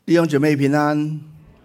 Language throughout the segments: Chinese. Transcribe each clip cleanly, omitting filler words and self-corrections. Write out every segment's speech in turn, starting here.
弟兄姐妹平安，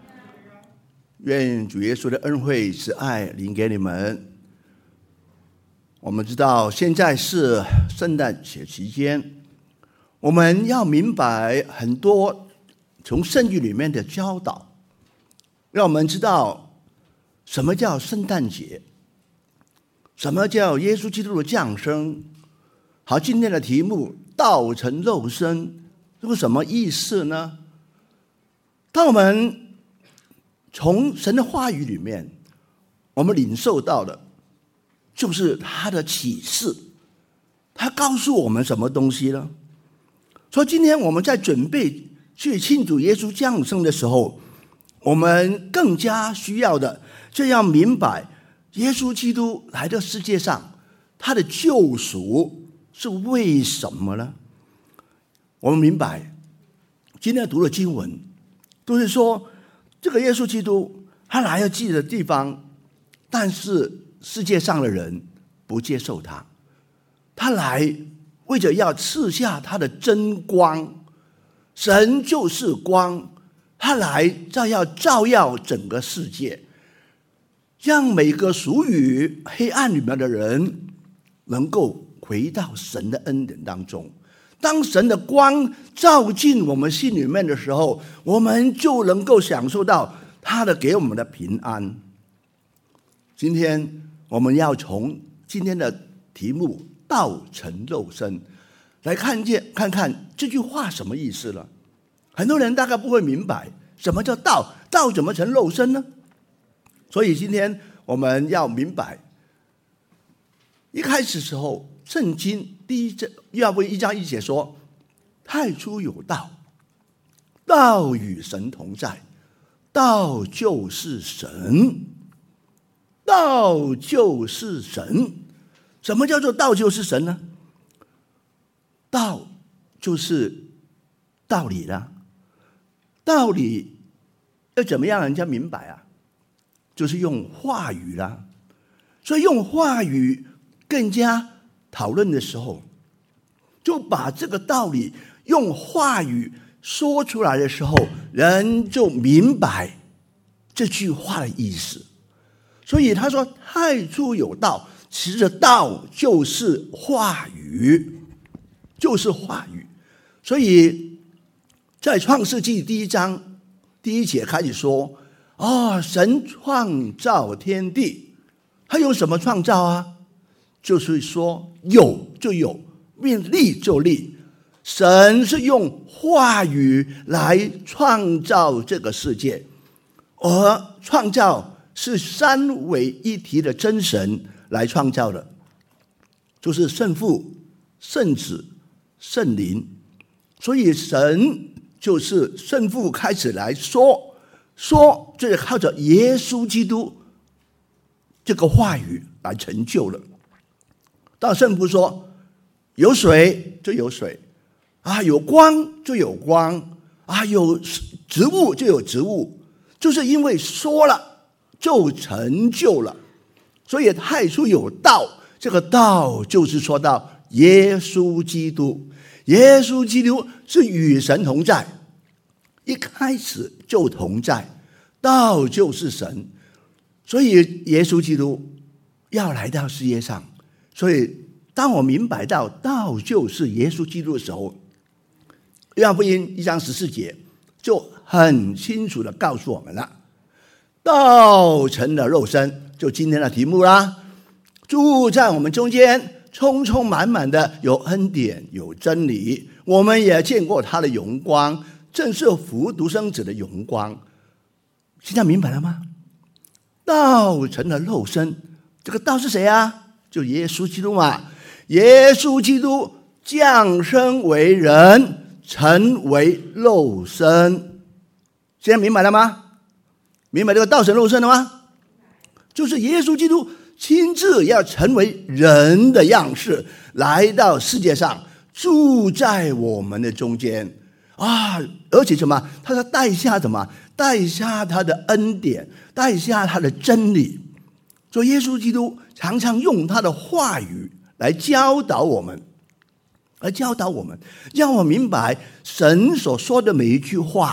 愿主耶稣的恩惠慈爱临给你们。我们知道现在是圣诞节期间，我们要明白很多从圣经里面的教导，让我们知道什么叫圣诞节，什么叫耶稣基督的降生。好，今天的题目道成肉身，这是什么意思呢？当我们从神的话语里面，我们领受到的就是他的启示，他告诉我们什么东西呢？所以今天我们在准备去庆祝耶稣降生的时候，我们更加需要的就要明白耶稣基督来到世界上，他的救赎是为什么呢？我们明白今天读的经文都是说，这个耶稣基督他来到自己的地方，但是世界上的人不接受他。他来为着要赐下他的真光，神就是光，他来要照耀整个世界，让每个属于黑暗里面的人能够回到神的恩典当中。当神的光照进我们心里面的时候，我们就能够享受到他的给我们的平安。今天我们要从今天的题目道成肉身来看看这句话什么意思了。很多人大概不会明白什么叫道，道怎么成肉身呢？所以今天我们要明白，一开始时候圣经约翰福音1章1节说，太初有道，道与神同在，道就是神，道就是神。什么叫做道就是神呢？道就是道理啦，道理要怎么样人家明白啊？就是用话语啦。所以用话语更加讨论的时候，就把这个道理用话语说出来的时候，人就明白这句话的意思。所以他说太初有道，其实道就是话语，就是话语。所以在创世纪1章1节开始说，神创造天地，他用什么创造啊？就是说有就有，命立就立。神是用话语来创造这个世界，而创造是三位一体的真神来创造的，就是圣父、圣子、圣灵。所以神就是圣父开始来说，这靠着耶稣基督这个话语来成就了。当圣父说有水就有水啊，有光就有光啊，有植物就有植物，就是因为说了就成就了。所以太初有道，这个道就是说到耶稣基督。耶稣基督是与神同在，一开始就同在，道就是神。所以耶稣基督要来到世界上，所以当我明白到道就是耶稣基督的时候，约翰福音1章14节就很清楚的告诉我们了，道成了肉身，就今天的题目啦，住在我们中间，充充满满的有恩典有真理，我们也见过他的荣光，正是父独生子的荣光。现在明白了吗？道成了肉身，这个道是谁啊？就耶稣基督嘛。耶稣基督降生为人，成为肉身。现在明白了吗？明白这个道成肉身了吗？就是耶稣基督亲自要成为人的样式，来到世界上，住在我们的中间啊！而且什么？他说带下什么？带下他的恩典，带下他的真理。所以耶稣基督常常用他的话语来教导我们，让我明白神所说的每一句话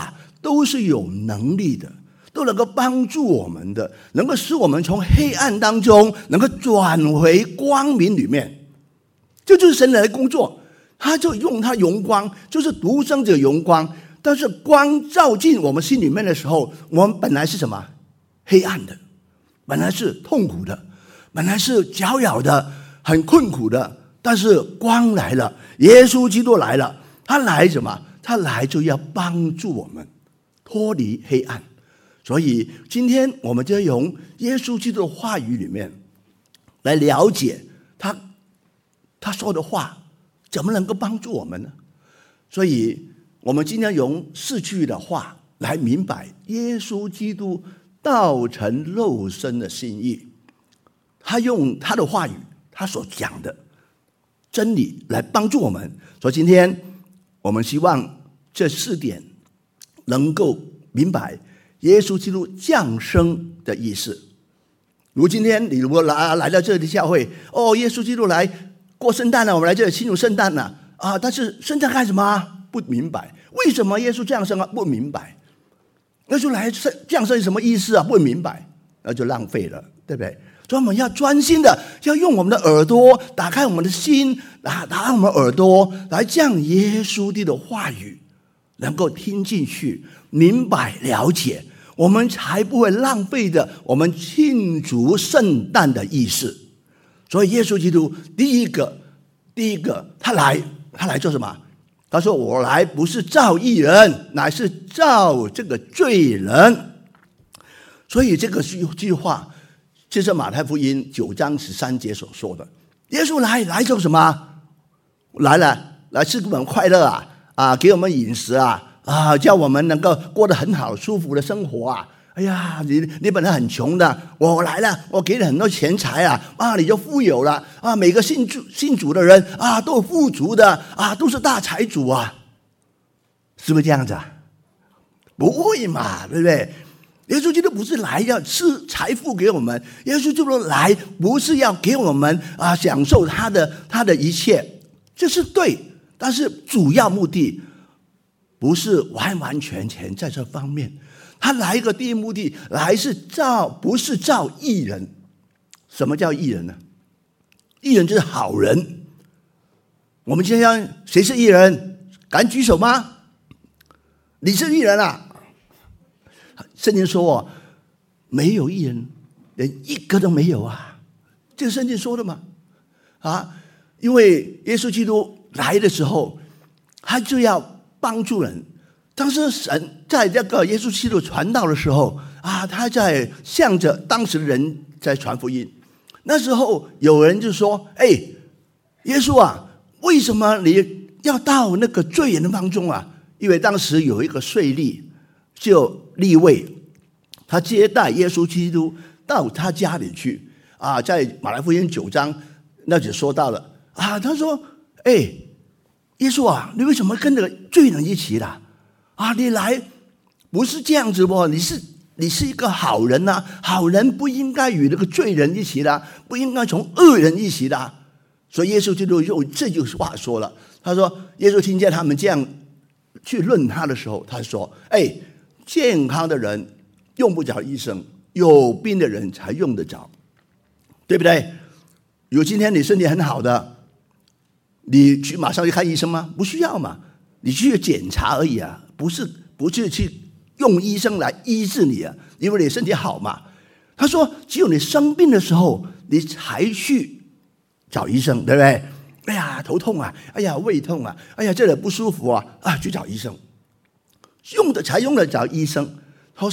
都是有能力的，都能够帮助我们的，能够使我们从黑暗当中能够转回光明里面。这就是神来工作，他就用他荣光，就是独生者荣光。但是光照进我们心里面的时候，我们本来是什么？黑暗的，本来是痛苦的，本来是搅扰的，很困苦的。但是光来了，耶稣基督来了，他来什么？他来就要帮助我们脱离黑暗。所以今天我们就用耶稣基督的话语里面来了解他说的话怎么能够帮助我们呢？所以我们今天用4句的话来明白耶稣基督道成肉身的心意。他用他的话语，他所讲的真理来帮助我们。所以今天我们希望这4点能够明白耶稣基督降生的意思。如今天你如果来到这里教会，耶稣基督来过圣诞了，我们来这里庆祝圣诞了但是圣诞干什么？不明白。为什么耶稣降生不明白。耶稣来降生什么意思不明白，那就浪费了，对不对？所以我们要专心的，要用我们的耳朵打开我们的心，打开我们的耳朵来将耶稣的话语能够听进去，明白了解，我们才不会浪费的我们庆祝圣诞的意思。所以耶稣基督第一个他来做什么？他说我来不是召义人，乃是召这个罪人。所以这个句话就是马太福音9章13节所说的。耶稣来做什么？来赐给我们快乐给我们饮食叫我们能够过得很好舒服的生活哎呀，你本来很穷的，我来了，我给你很多钱财你就富有了每个信主的人都富足的都是大财主是不是这样子不会嘛，对不对？耶稣基督不是来要赐财富给我们，耶稣基督来不是要给我们享受他的一切，这是对，但是主要目的不是完完全全在这方面。他来一个第一目的，不是召义人。什么叫义人呢？义人就是好人。我们今天谁是义人？敢举手吗？你是义人圣经说没有义人，连一个都没有这是圣经说的吗？因为耶稣基督来的时候，他就要帮助人。当时神在这个耶稣基督传道的时候他在向着当时的人在传福音。那时候有人就说耶稣为什么你要到那个罪人当中因为当时有一个税吏，就利未，他接待耶稣基督到他家里去在马太福音9章那就说到了他说耶稣你为什么跟着罪人一起了你来不是这样子你是一个好人好人不应该与那个罪人一起的，不应该从恶人一起的。所以耶稣基督用这句话说了，他说耶稣听见他们这样去论他的时候，他说健康的人用不着医生，有病的人才用得着，对不对？如果今天你身体很好的，你去马上去看医生吗？不需要嘛，你去检查而已不是去用医生来医治你因为你身体好嘛。他说只有你生病的时候你才去找医生，对不对？哎呀头痛哎呀胃痛哎呀这里不舒服去找医生，才用得着医生。他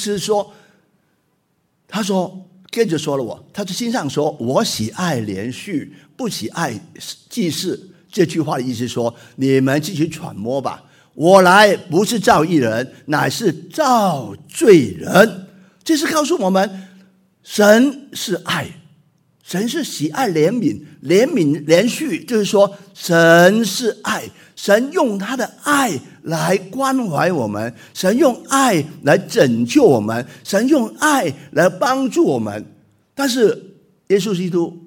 说接着说了他在心上说我喜爱连续不喜爱祭祀。这句话的意思说你们自己揣摩吧，我来不是召义人，乃是召罪人。这是告诉我们神是爱，神是喜爱怜悯，连续就是说神是爱，神用他的爱来关怀我们，神用爱来拯救我们，神用爱来帮助我们。但是耶稣基督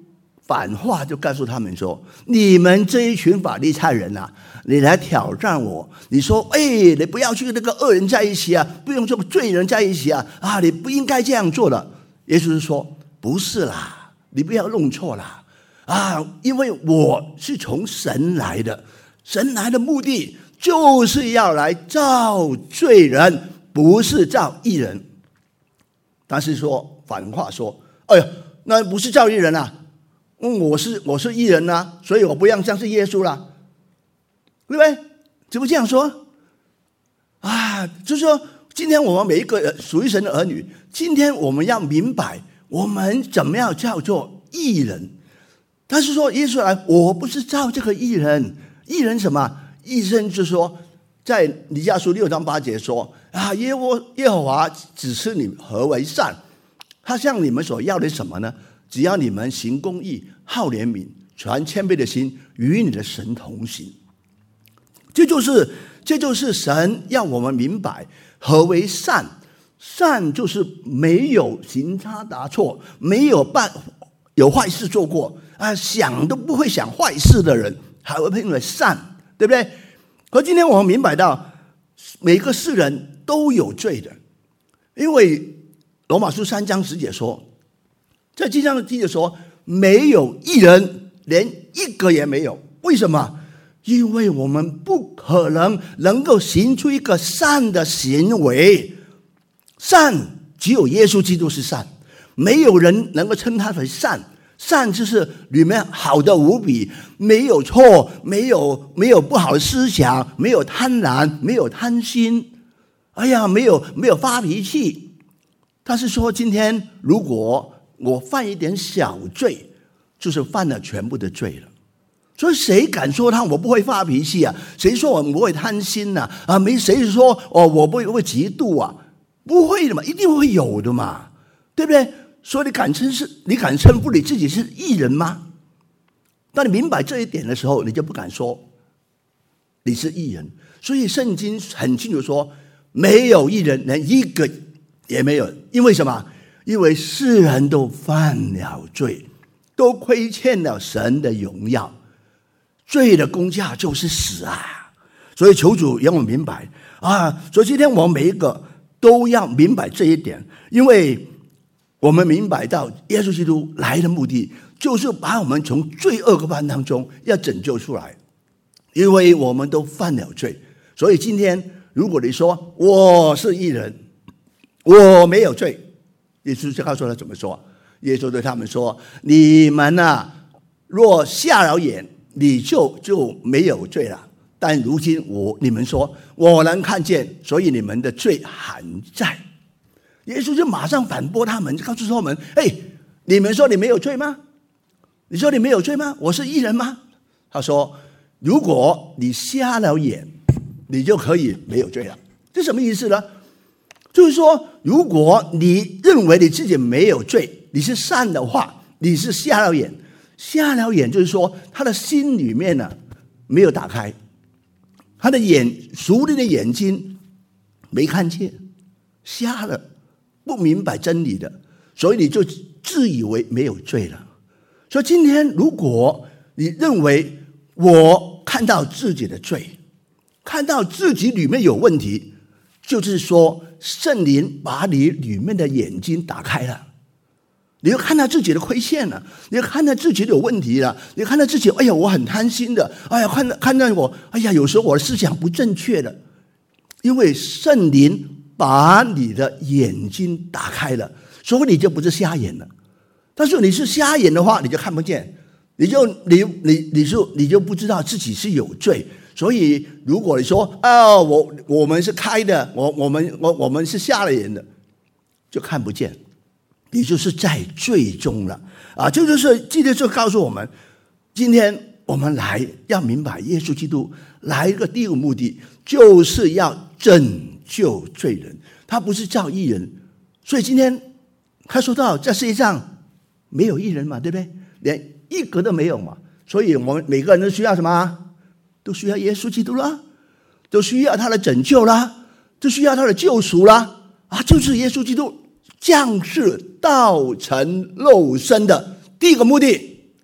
反话就告诉他们说：你们这一群法利赛人啊，你来挑战我，你说你不要去跟那个恶人在一起啊，不用这个罪人在一起啊，你不应该这样做的。耶稣是说不是啦，你不要弄错啦因为我是从神来的，神来的目的就是要来造罪人，不是造义人。但是说反话说，那不是造义人啊，我是义人啊，所以我不要像是耶稣啦，对不对？怎么这样说就是说今天我们每一个属于神的儿女，今天我们要明白我们怎么样叫做义人。但是说耶稣来，我不是造这个义人，义人什么？义人就是说在弥迦书6章8节说耶和华指示你何为善，他向你们所要的什么呢？只要你们行公义，好怜悯，传谦卑的心，与你的神同行。这就是神要我们明白何为善。善就是没有行差踏错，没有坏事做过想都不会想坏事的人，还会认为善，对不对？可今天我们明白到每个世人都有罪的，因为罗马书3章10节说，在经上的记着说，没有一人，连一个也没有。为什么？因为我们不可能够行出一个善的行为。善只有耶稣基督是善，没有人能够称他为善。善就是里面好的无比，没有错，没有不好的思想，没有贪婪，没有贪心，没有发脾气。但是说今天如果我犯一点小罪，就是犯了全部的罪了。所以谁敢说我不会发脾气啊？谁说我不会贪心啊？没谁说我不会嫉妒啊？不会的嘛，一定会有的嘛，对不对？所以你敢称呼你自己是义人吗？当你明白这一点的时候，你就不敢说你是义人。所以圣经很清楚说，没有义人，连一个也没有。因为什么？因为世人都犯了罪，都亏欠了神的荣耀，罪的工价就是死啊！所以求主让我明白所以今天我们每一个都要明白这一点，因为我们明白到耶稣基督来的目的就是把我们从罪恶的当中要拯救出来，因为我们都犯了罪。所以今天如果你说我是义人，我没有罪，耶稣就告诉他怎么说。耶稣对他们说，你们若瞎了眼，你就没有罪了，但如今你们说我能看见，所以你们的罪还在。耶稣就马上反驳他们，告诉他们，你们说你没有罪吗？你说你没有罪吗？我是义人吗？他说，如果你瞎了眼，你就可以没有罪了。这什么意思呢？就是说，如果你认为你自己没有罪，你是善的话，你是瞎了眼。瞎了眼就是说他的心里面没有打开，他的属灵的眼睛没看见，瞎了，不明白真理的，所以你就自以为没有罪了。所以今天如果你认为我看到自己的罪，看到自己里面有问题，就是说圣灵把你里面的眼睛打开了，你又看到自己的亏欠了，你又看到自己的有问题了，你看到自己我很贪心的，看到我有时候我的思想不正确的。因为圣灵把你的眼睛打开了，所以你就不是瞎眼了。但是你是瞎眼的话，你就看不见，你就不知道自己是有罪。所以如果你说我们是开的，我们是瞎了眼的，就看不见，你就是在罪中了这就是今天就告诉我们，今天我们来要明白耶稣基督来一个第一个目的，就是要拯救罪人，他不是造义人。所以今天他说到这世界上没有义人嘛，对不对？连一个都没有嘛。所以我们每个人都需要什么？都需要耶稣基督啦，都需要他的拯救啦，都需要他的救赎啦就是耶稣基督降世道成肉身的第一个目的，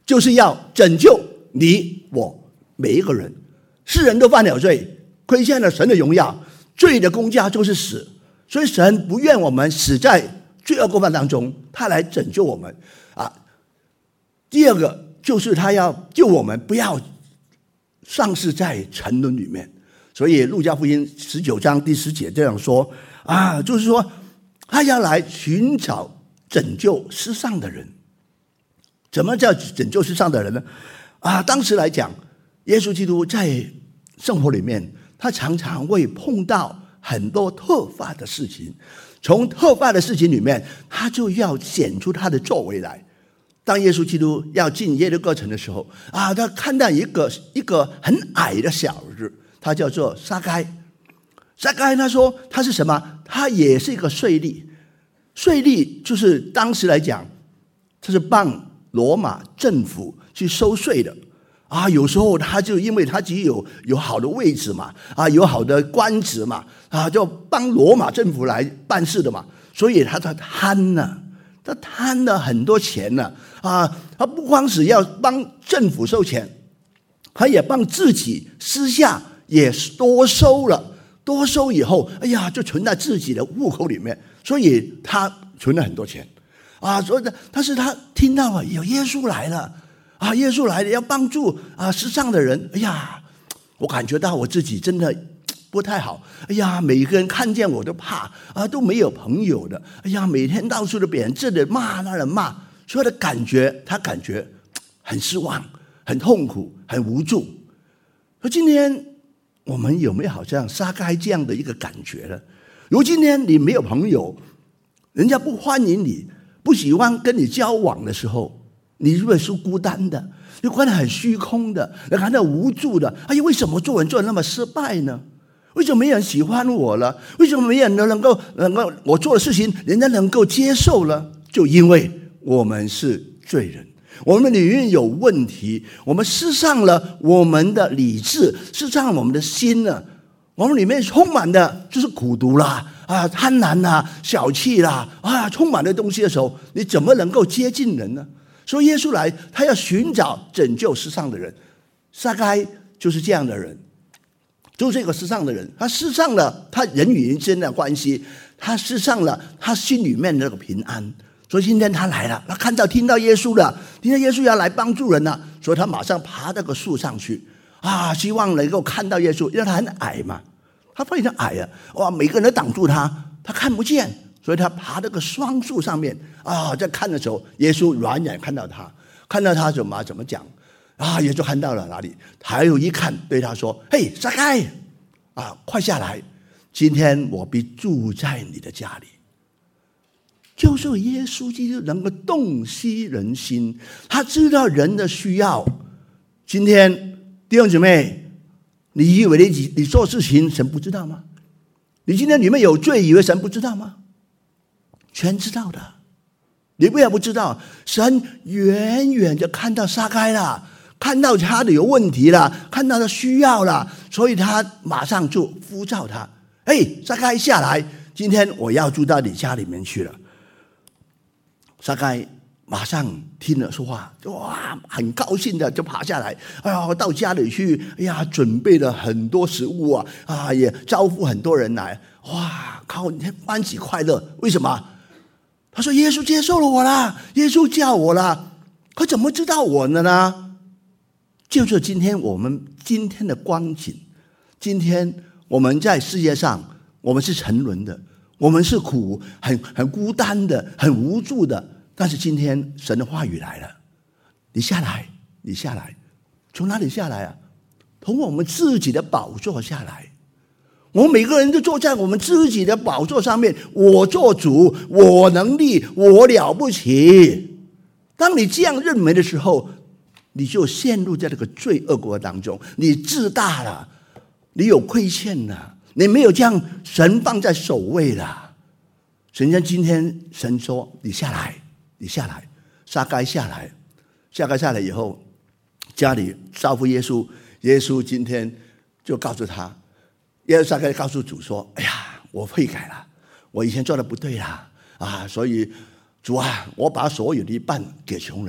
就是要拯救你我每一个人。世人都犯了罪，亏欠了神的荣耀，罪的工价就是死。所以神不愿我们死在罪恶过犯当中，他来拯救我们啊。第二个就是他要救我们不要丧失在沉沦里面。所以路加福音19章第10节这样说啊，就是说他要来寻找拯救世上的人。怎么叫拯救世上的人呢？啊，当时来讲，耶稣基督在生活里面，他常常会碰到很多特发的事情，从特发的事情里面，他就要显出他的作为来。当耶稣基督要进耶利哥城的时候啊，他看到一个很矮的小子，他叫做撒该。撒该他说他是什么？他也是一个税吏。税吏就是当时来讲，他是帮罗马政府去收税的啊。有时候他就因为他自己有好的位置嘛，啊，有好的官职嘛，啊，就帮罗马政府来办事的嘛，所以他贪呢，他贪了很多钱呢，啊，他不光是要帮政府收钱，他也帮自己私下也多收了，多收以后，哎呀，就存在自己的户口里面，所以他存了很多钱啊。所以但是他听到了有耶稣来了啊，耶稣来了要帮助啊世上的人，哎呀，我感觉到我自己真的不太好，哎呀，每个人看见我都怕啊，都没有朋友的，哎呀，每天到处都别人这里骂那人骂，所以他感觉很失望，很痛苦，很无助。所以今天我们有没有好像撒该这样的一个感觉呢？如果今天你没有朋友，人家不欢迎你，不喜欢跟你交往的时候，你是不是孤单的？你感到很虚空的，你感到无助的。哎呀，为什么做人做得那么失败呢？为什么没人喜欢我了？为什么没人能够我做的事情人家能够接受了？就因为我们是罪人，我们里面有问题，我们失丧了我们的理智，失丧了我们的心呢。我们里面充满的就是苦毒啦，啊，贪婪啦，小气啦，啊，充满的东西的时候，你怎么能够接近人呢？所以耶稣来，他要寻找拯救世上的人。撒该就是这样的人，就是这个世上的人，他失丧了他人与人之间的关系，他失丧了他心里面的那个平安。所以今天他来了，他听到耶稣了，听到耶稣要来帮助人了，所以他马上爬到个树上去啊，希望能够看到耶稣，因为他很矮嘛，他非常矮啊，哇，每个人都挡住他，他看不见，所以他爬到个双树上面啊，在看的时候，耶稣远远看到他怎么讲啊？耶稣看到了哪里？抬头一看，对他说：“嘿，撒该啊，快下来！今天我必住在你的家里。”就是耶稣基督能够洞悉人心，他知道人的需要。今天弟兄姊妹，你以为你做事情神不知道吗？你今天里面有罪，以为神不知道吗？全知道的。你不要不知道，神远远就看到撒该了，看到他的有问题了，看到他需要了，所以他马上就呼召他：“哎，撒该下来，今天我要住到你家里面去了。”撒该马上听了说话，哇，很高兴的就爬下来，哎呀，到家里去，哎呀，准备了很多食物啊，也招呼很多人来，哇，靠，你看欢喜快乐。为什么？他说耶稣接受了我啦，耶稣叫我啦，他怎么知道我的呢？就是今天我们今天的光景，今天我们在世界上，我们是沉沦的，我们是很孤单的，很无助的。但是今天神的话语来了，你下来，从哪里下来啊？从我们自己的宝座下来。我们每个人都坐在我们自己的宝座上面，我做主，我能力，我了不起。当你这样认为的时候，你就陷入在这个罪恶国当中，你自大了，你有亏欠了，你没有将神放在首位了。神在今天神说：“你下来。”撒该下来以后，家里招呼耶稣，耶稣今天就告诉他，撒该告诉主说：“哎呀，我悔改了，我以前做的不对啦啊，所以主啊，我把所有的一半给穷人，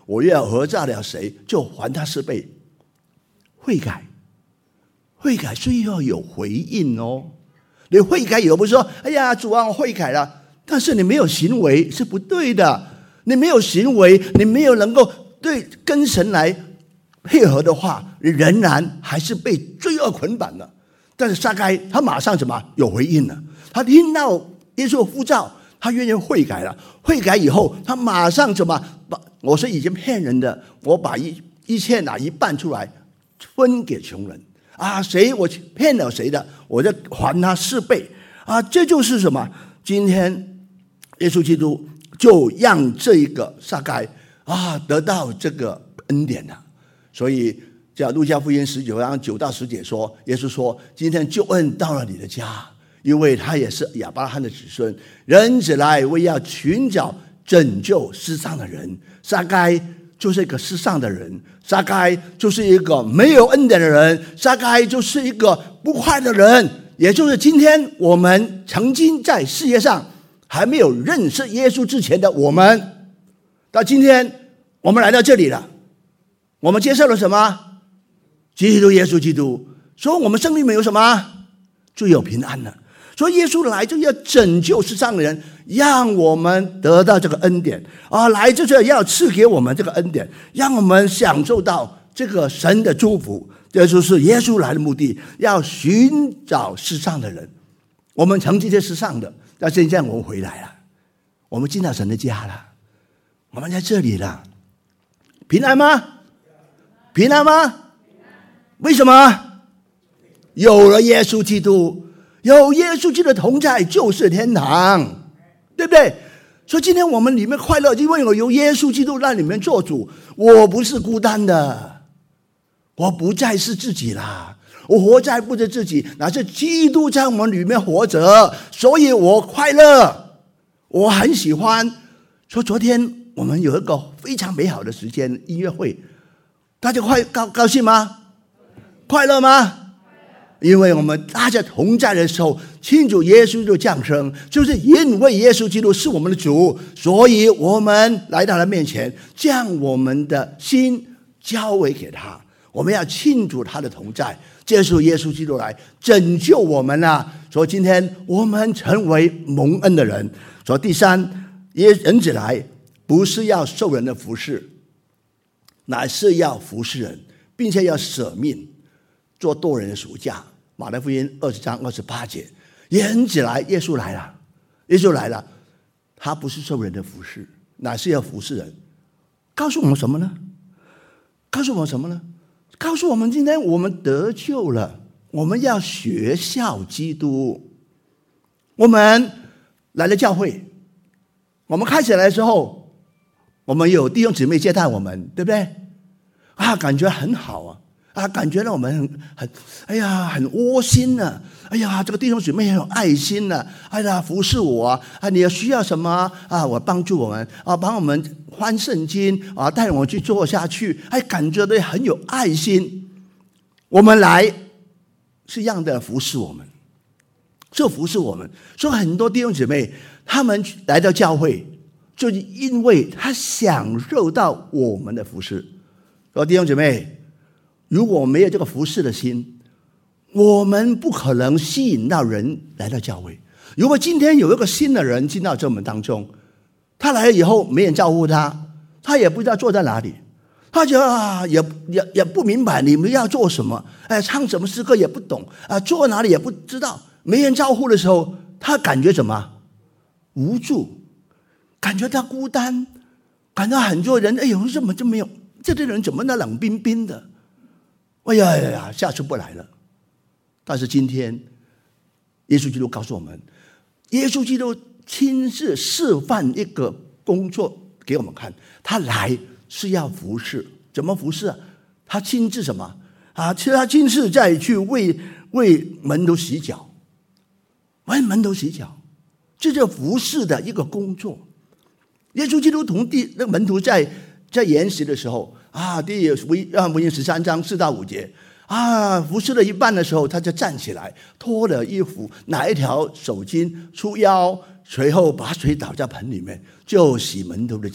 我要讹诈了谁，就还他4倍。悔改是要有回应哦。你悔改有不是说，哎呀，主啊，我悔改了，但是你没有行为是不对的。你没有行为，你没有能够跟神来配合的话，你仍然还是被罪恶捆绑的。但是撒该他马上有回应了，他听到耶稣的呼召，他愿意悔改了。悔改以后，他马上我是已经骗人的，我把一切拿一半出来分给穷人啊，谁我骗了谁的，我就还他4倍啊。这就是什么？今天耶稣基督就让这一个撒该得到这个恩典了。所以在路加福音19章9到10节说，耶稣说，今天救恩到了你的家，因为他也是亚伯拉罕的子孙，人子来为要寻找拯救世上的人。撒该就是一个世上的人，撒该就是一个没有恩典的人，撒该就是一个不快的人，也就是今天我们曾经在世界上还没有认识耶稣之前的我们，到今天我们来到这里了，我们接受了什么？基督耶稣基督，所以我们生命里面有什么？就有平安了。所以耶稣来就要拯救世上的人，让我们得到这个恩典来就是要赐给我们这个恩典，让我们享受到这个神的祝福。这就是耶稣来的目的，要寻找世上的人。我们曾经在世上的，但现在我们回来了，我们进到神的家了，我们在这里了。平安吗？平安吗？为什么？有了耶稣基督，有耶稣基督的同在就是天堂，对不对？所以今天我们里面快乐，因为我有耶稣基督在里面做主，我不是孤单的，我不再是自己啦，我活在不是自己，乃是基督在我们里面活着，所以我快乐，我很喜欢。说昨天我们有一个非常美好的时间音乐会，大家高兴吗？快乐吗？因为我们大家同在的时候庆祝耶稣基督降生，就是因为耶稣基督是我们的主，所以我们来到他面前，将我们的心交委给他，我们要庆祝他的同在。这是耶稣基督来拯救我们啊！所以今天我们成为蒙恩的人。所以第三，人子来不是要受人的服侍，乃是要服侍人，并且要舍命做多人的赎价。马太福音20章28节，人子来，耶稣来了，耶稣来了，他不是受人的服侍，乃是要服侍人。告诉我们什么呢？告诉我们什么呢？告诉我们今天我们得救了，我们要学效基督。我们来了教会，我们开始来的时候，我们有弟兄姊妹接待我们，对不对？感觉很好感觉到我们很窝心呢。这个弟兄姊妹很有爱心呢。服侍我你要需要什么我帮助我们帮我们翻圣经带我们去做下去，感觉到很有爱心。我们来是让的服侍我们，就服侍我们。所以很多弟兄姊妹他们来到教会，就是因为他享受到我们的服侍。说弟兄姊妹，如果没有这个服侍的心，我们不可能吸引到人来到教会。如果今天有一个新的人进到我们当中，他来了以后没人照顾他，他也不知道坐在哪里，他就也不明白你们要做什么，唱什么诗歌也不懂坐哪里也不知道，没人照顾的时候，他感觉什么？无助，感觉他孤单，感到很多人怎么就没有这些人怎么那冷冰冰的？下次不来了。但是今天耶稣基督告诉我们，耶稣基督亲自示范一个工作给我们看，他来是要服侍。怎么服侍他亲自什么其实他亲自再去为门徒洗脚，为门徒洗脚，这是服侍的一个工作。耶稣基督同那个门徒在研习的时候第福音13章4到5节服侍了一半的时候，他就站起来，脱了衣服，拿一条手巾束腰，随后把水倒在盆里面，就洗门徒的脚，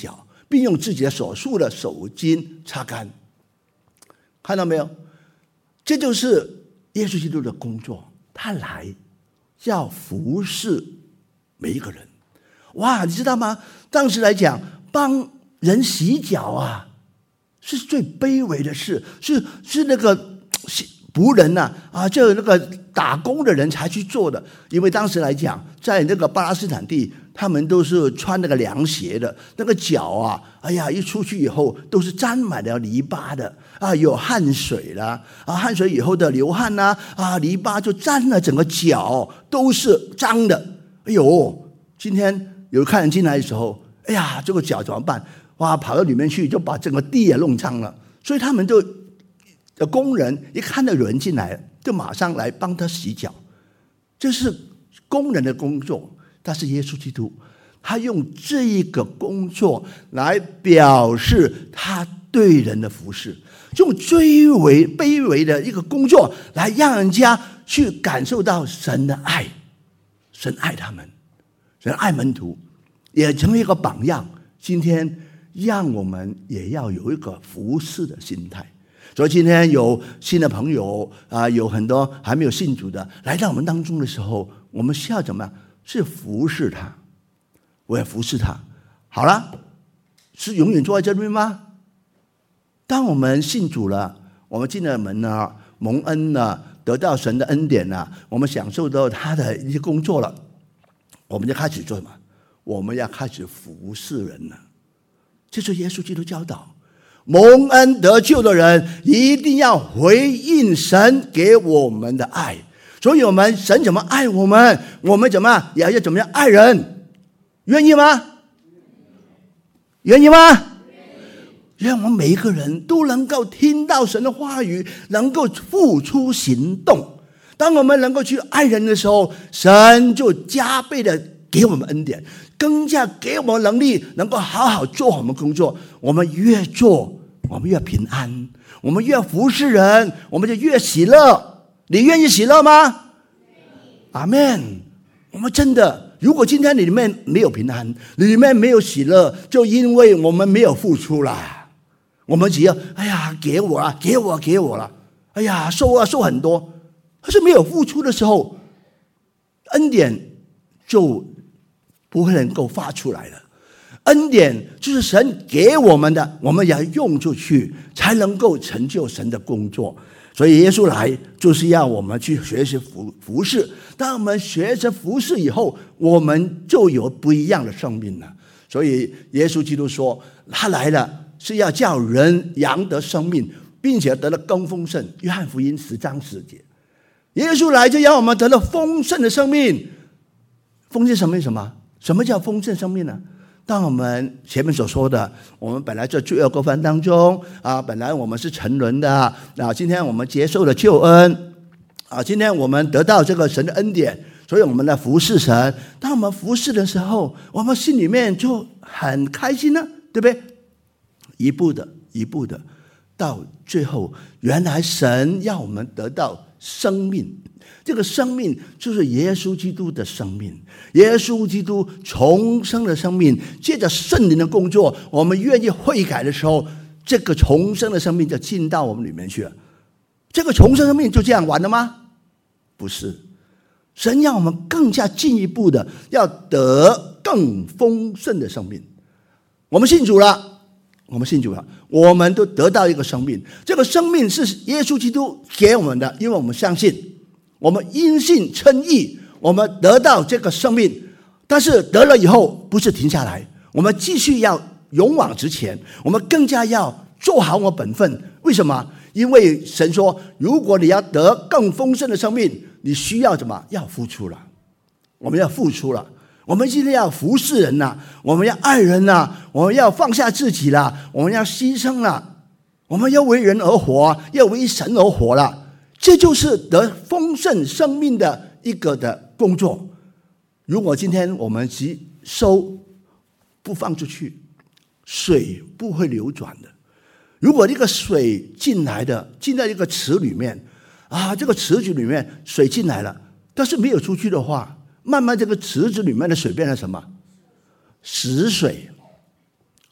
并用自己的所束的手巾擦干。看到没有？这就是耶稣基督的工作，他来要服侍每一个人。哇，你知道吗？当时来讲，帮人洗脚啊，是最卑微的事，是那个仆人就那个打工的人才去做的。因为当时来讲，在那个巴勒斯坦地，他们都是穿那个凉鞋的，那个脚一出去以后都是沾满了泥巴的有汗水啦汗水以后的流汗泥巴就沾了整个脚，都是脏的。哎呦，今天有客人进来的时候，这个脚怎么办？哇，跑到里面去就把整个地也弄脏了。所以他们就工人一看到有人进来，就马上来帮他洗脚。这是工人的工作，但是耶稣基督他用这一个工作来表示他对人的服侍，用最为卑微的一个工作来让人家去感受到神的爱。神爱他们，神爱门徒，也成为一个榜样。今天让我们也要有一个服侍的心态。所以今天有新的朋友有很多还没有信主的来到我们当中的时候，我们需要怎么样？是服侍他。我要服侍他。好了，是永远坐在这边吗？当我们信主了，我们进了门了，蒙恩了，得到神的恩典了，我们享受到他的一些工作了，我们就开始做什么？我们要开始服侍人了。这是耶稣基督教导，蒙恩得救的人一定要回应神给我们的爱。所以神怎么爱我们，我们也要怎么样爱人。愿意吗？愿意吗？让我们每一个人都能够听到神的话语，能够付出行动。当我们能够去爱人的时候，神就加倍的给我们恩典，更加给我们能力，能够好好做我们工作。我们越做，我们越平安，我们越服侍人，我们就越喜乐。你愿意喜乐吗？阿们。我们真的，如果今天你里面没有平安，你里面没有喜乐，就因为我们没有付出啦。我们只要给我了，给我了，收很多。可是没有付出的时候，恩典就不会能够发出来了。恩典就是神给我们的，我们也要用出去，才能够成就神的工作。所以耶稣来就是要我们去学习服侍。当我们学习服侍以后，我们就有不一样的生命了。所以耶稣基督说，他来了是要叫人扬得生命，并且得了更丰盛。约翰福音10章10节，耶稣来就让我们得了丰盛的生命。丰盛生命什么？什么叫丰盛生命呢？当我们前面所说的，我们本来在罪恶过犯当中本来我们是沉沦的今天我们接受了救恩今天我们得到这个神的恩典，所以我们来服侍神。当我们服侍的时候，我们心里面就很开心呢，对不对？一步的到最后，原来神要我们得到生命。这个生命就是耶稣基督的生命，耶稣基督重生的生命。借着圣灵的工作，我们愿意悔改的时候，这个重生的生命就进到我们里面去了。这个重生生命就这样完了吗？不是，神让我们更加进一步的要得更丰盛的生命。我们信主了，我们都得到一个生命。这个生命是耶稣基督给我们的，因为我们相信，我们因信称义，我们得到这个生命。但是得了以后不是停下来，我们继续要勇往直前，我们更加要做好我本分。为什么？因为神说，如果你要得更丰盛的生命，你需要什么？要付出了。我们要付出了，我们今天要服侍人了，我们要爱人了，我们要放下自己了，我们要牺牲了，我们要为人而活，要为神而活了。这就是得丰盛生命的一个的工作。如果今天我们只收不放出去，水不会流转的。如果这个水进来一个池里面这个池子里面水进来了，但是没有出去的话，慢慢这个池子里面的水变成什么？死水。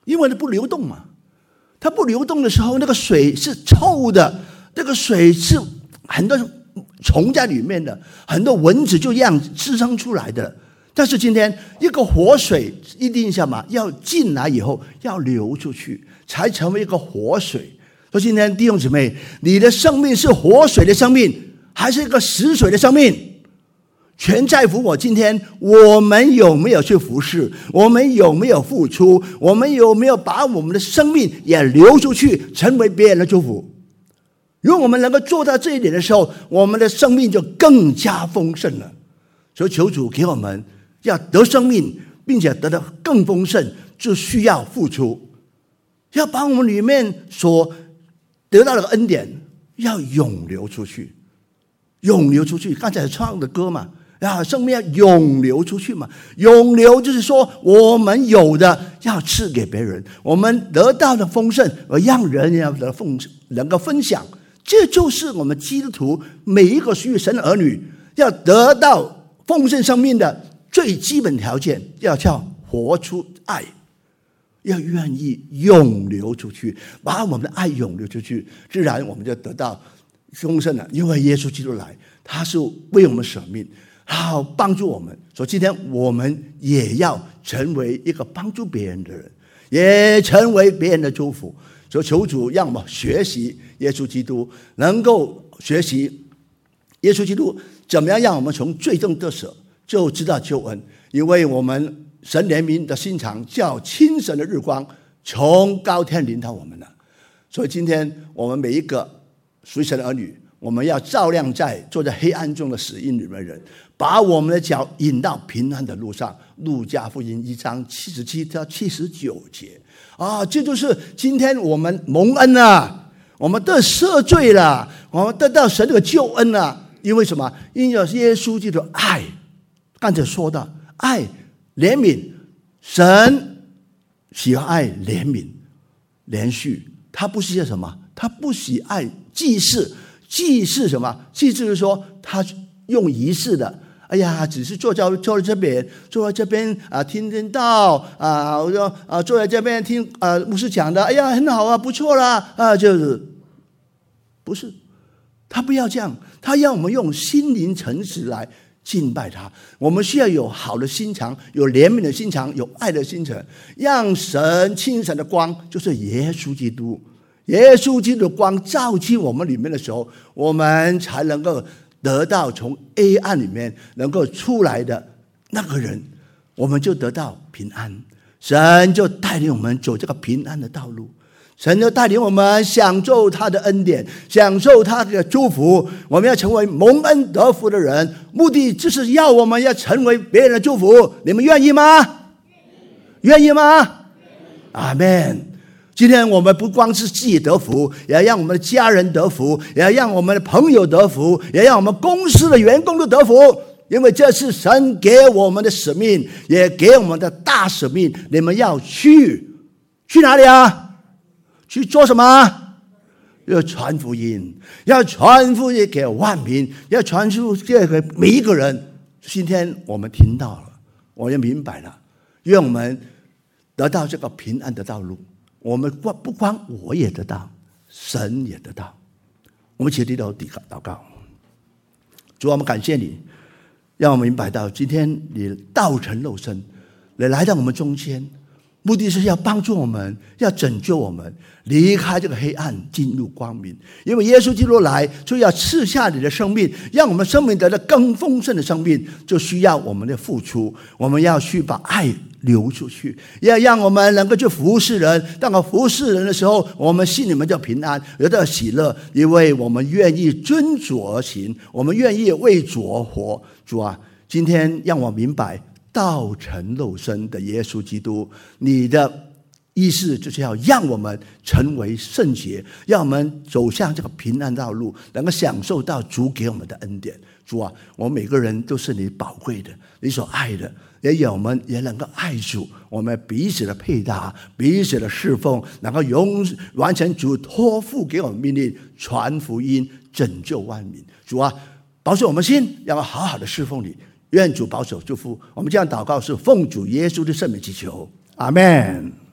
因为它不流动嘛。它不流动的时候，那个水是臭的，这个水是很多虫在里面的，很多蚊子就这样滋生出来的。但是今天一个活水一定要进来以后要流出去，才成为一个活水。所以今天弟兄姊妹，你的生命是活水的生命，还是一个死水的生命？全在乎我今天我们有没有去服侍，我们有没有付出，我们有没有把我们的生命也流出去，成为别人的祝福。如果我们能够做到这一点的时候，我们的生命就更加丰盛了。所以求主给我们要得生命，并且得到更丰盛，就需要付出，要把我们里面所得到的恩典要涌流出去，涌流出去。刚才唱的歌嘛，生命要涌流出去嘛。涌流就是说，我们有的要赐给别人，我们得到的丰盛，而让人能够分享。这就是我们基督徒每一个属于神的儿女要得到丰盛生命的最基本条件，要叫活出爱，要愿意涌流出去，把我们的爱涌流出去，自然我们就得到丰盛了。因为耶稣基督来，他是为我们舍命，好帮助我们。所以今天我们也要成为一个帮助别人的人，也成为别人的祝福。所以求主让我们学习耶稣基督，能够学习耶稣基督怎么样让我们从罪中得赦，就知道救恩。因为我们神怜悯的心肠，叫清晨的日光从高天临到我们了。所以今天我们每一个属神的儿女，我们要照亮在坐在黑暗中的死荫里面的人，把我们的脚引到平安的路上。路加福音1章77到79节这就是今天我们蒙恩了，我们得赦罪了，我们得到神的救恩了。因为什么？因为耶稣基督的爱，刚才说到爱怜悯，神喜欢爱怜悯连续，他不喜爱什么？他不喜爱祭祀。祭祀什么？祭祀就是说他用仪式的，只是坐在这边听道坐在这边听牧师讲的，很好啊，不错啦就是不是？他不要这样，他要我们用心灵诚实来敬拜他。我们需要有好的心肠，有怜悯的心肠，有爱的心肠，让神清晨的光，就是耶稣基督。耶稣基督的光照进我们里面的时候，我们才能够得到从黑暗里面能够出来的那个人，我们就得到平安。神就带领我们走这个平安的道路，神就带领我们享受他的恩典，享受他的祝福。我们要成为蒙恩得福的人，目的就是要我们要成为别人的祝福。你们愿意吗？愿意吗？阿们。今天我们不光是自己得福，也要让我们的家人得福，也要让我们的朋友得福，也让我们公司的员工都得福。因为这是神给我们的使命，也给我们的大使命。你们要去哪里啊？去做什么？要传福音，要传福音给万民，要传福音给每一个人。今天我们听到了，我也明白了，愿我们得到这个平安的道路。我们不光我也得到，神也得到。我们一起低头祷告。主，我们感谢你，让我们明白到今天你道成肉身，你来到我们中间，目的是要帮助我们，要拯救我们，离开这个黑暗，进入光明。因为耶稣基督来，就要赐下你的生命，让我们生命得到更丰盛的生命，就需要我们的付出。我们要去把爱流出去，要让我们能够去服侍人。当我服侍人的时候，我们心里面就平安，有到喜乐，因为我们愿意遵主而行，我们愿意为主而活。主啊，今天让我明白道成肉身的耶稣基督，你的意思就是要让我们成为圣洁，让我们走向这个平安道路，能够享受到主给我们的恩典。主啊，我们每个人都是你宝贵的，你所爱的，也有我们也能够爱主，我们彼此的配搭，彼此的侍奉，能够完成主托付给我们命令，传福音，拯救万民。主啊，保守我们心，让我好好的侍奉你。愿主保守祝福我们。这样祷告是奉主耶稣的圣名祈求，阿们。